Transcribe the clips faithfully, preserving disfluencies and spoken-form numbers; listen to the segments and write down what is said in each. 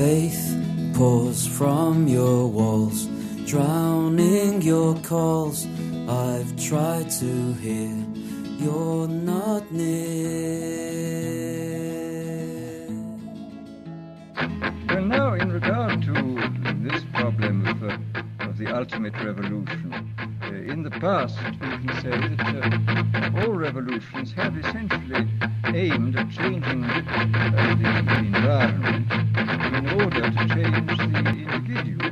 Faith pours from your walls, drowning your calls. I've tried to hear, you're not near. Well, now, in regard to this problem of, uh, of the ultimate revolution, uh, in the past, we can say that uh, all revolutions have essentially aimed at changing uh, the environment in order to change the individual.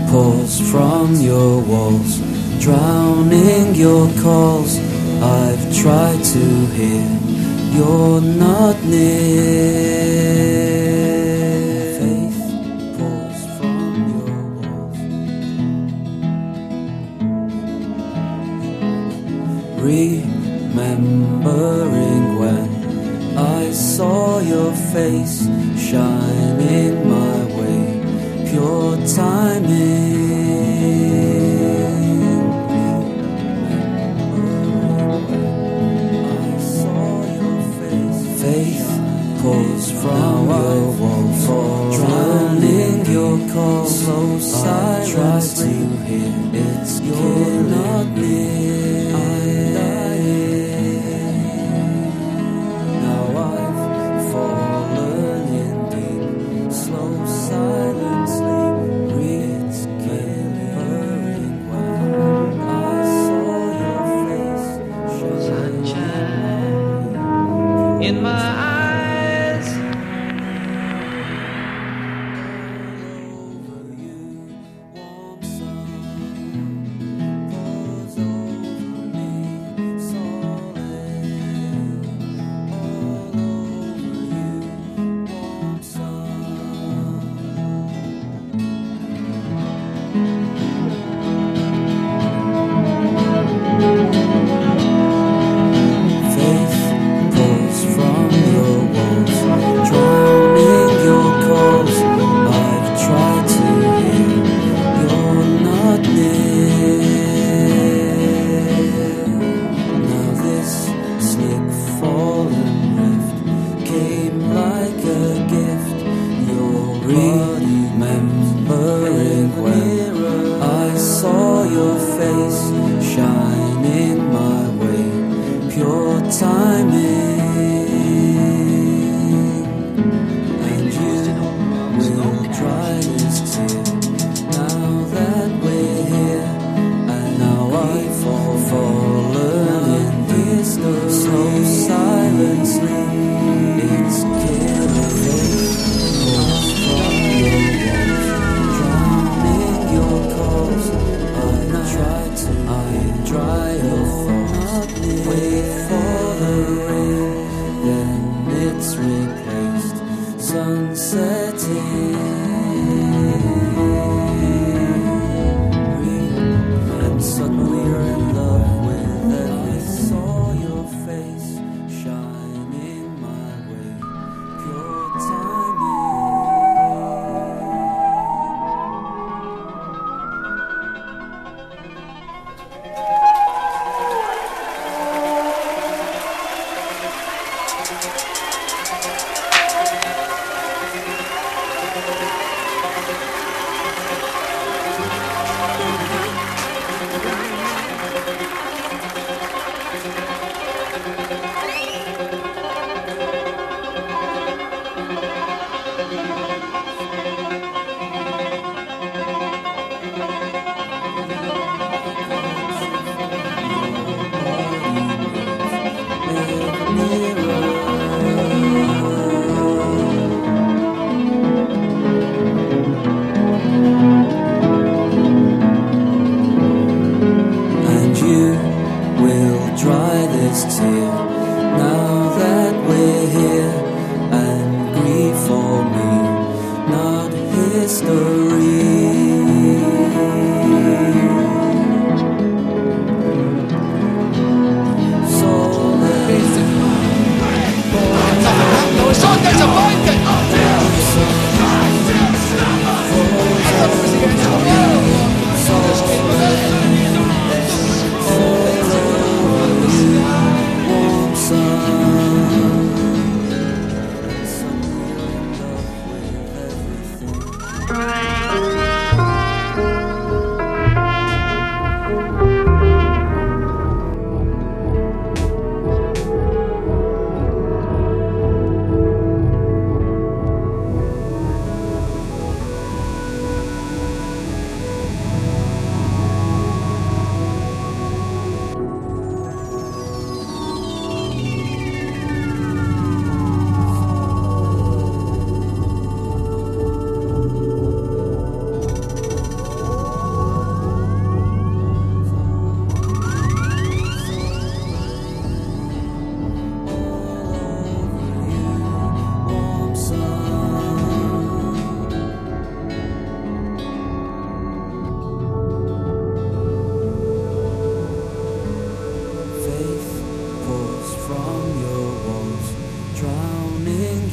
pours from your walls, drowning your calls. I've tried to hear, you're not near. Faith pours from your walls, remembering when I saw your face shining my way, pure timing. Faith pours from your walls, drowning your calls. Slow silence, try to hear, it's you're not near. I'm dying. Now I've fallen in deep, slow silent sleep. It's remembering when I saw your face sunshine in my eyes. Faith pours from your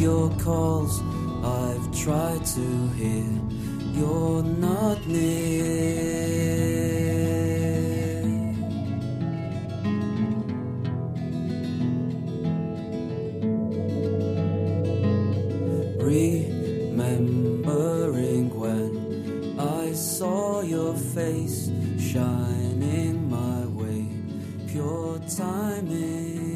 your calls, I've tried to hear, you're not near. Remembering when I saw your face shining my way, pure timing.